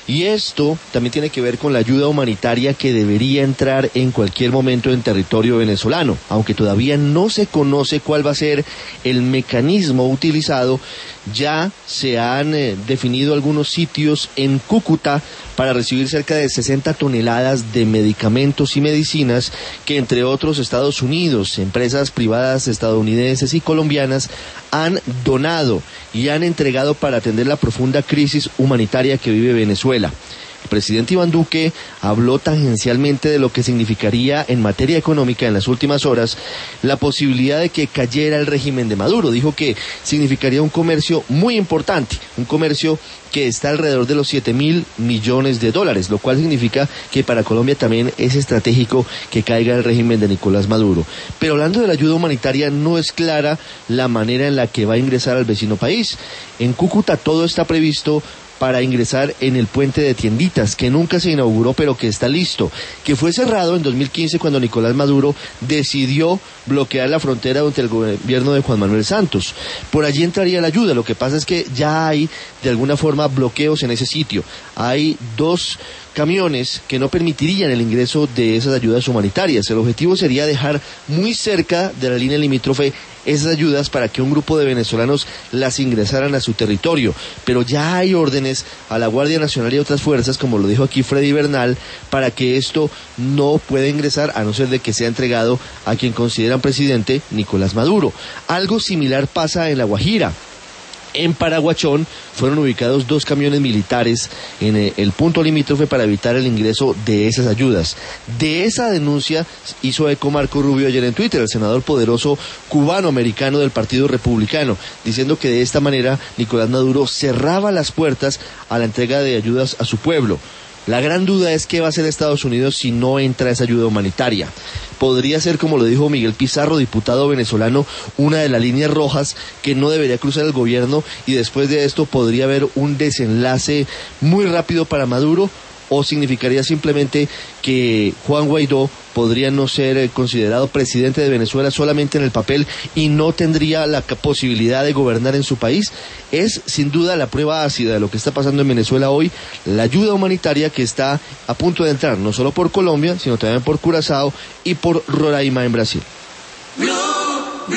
Y esto también tiene que ver con la ayuda humanitaria que debería entrar en cualquier momento en territorio venezolano, aunque todavía no se conoce cuál va a ser el mecanismo utilizado. Ya se han definido algunos sitios en Cúcuta para recibir cerca de 60 toneladas de medicamentos y medicinas que, entre otros, Estados Unidos, empresas privadas estadounidenses y colombianas han donado y han entregado para atender la profunda crisis humanitaria que vive Venezuela. El presidente Iván Duque habló tangencialmente de lo que significaría en materia económica en las últimas horas la posibilidad de que cayera el régimen de Maduro. Dijo que significaría un comercio muy importante, un comercio que está alrededor de los $7.000 millones, lo cual significa que para Colombia también es estratégico que caiga el régimen de Nicolás Maduro. Pero hablando de la ayuda humanitaria, no es clara la manera en la que va a ingresar al vecino país. En Cúcuta todo está previsto para ingresar en el puente de Tienditas, que nunca se inauguró, pero que está listo, que fue cerrado en 2015 cuando Nicolás Maduro decidió bloquear la frontera durante el gobierno de Juan Manuel Santos. Por allí entraría la ayuda. Lo que pasa es que ya hay, de alguna forma, bloqueos en ese sitio. Hay 2 camiones que no permitirían el ingreso de esas ayudas humanitarias. El objetivo sería dejar muy cerca de la línea limítrofe esas ayudas para que un grupo de venezolanos las ingresaran a su territorio, pero ya hay órdenes a la Guardia Nacional y a otras fuerzas, como lo dijo aquí Freddy Bernal, para que esto no pueda ingresar a no ser de que sea entregado a quien consideran presidente, Nicolás Maduro. Algo similar pasa en La Guajira. En Paraguachón fueron ubicados 2 camiones militares en el punto limítrofe para evitar el ingreso de esas ayudas. De esa denuncia hizo eco Marco Rubio ayer en Twitter, el senador poderoso cubano-americano del Partido Republicano, diciendo que de esta manera Nicolás Maduro cerraba las puertas a la entrega de ayudas a su pueblo. La gran duda es qué va a hacer Estados Unidos si no entra esa ayuda humanitaria. Podría ser, como lo dijo Miguel Pizarro, diputado venezolano, una de las líneas rojas que no debería cruzar el gobierno, y después de esto podría haber un desenlace muy rápido para Maduro, o significaría simplemente que Juan Guaidó podría no ser considerado presidente de Venezuela solamente en el papel y no tendría la posibilidad de gobernar en su país. Es sin duda la prueba ácida de lo que está pasando en Venezuela hoy, la ayuda humanitaria que está a punto de entrar, no solo por Colombia, sino también por Curazao y por Roraima en Brasil.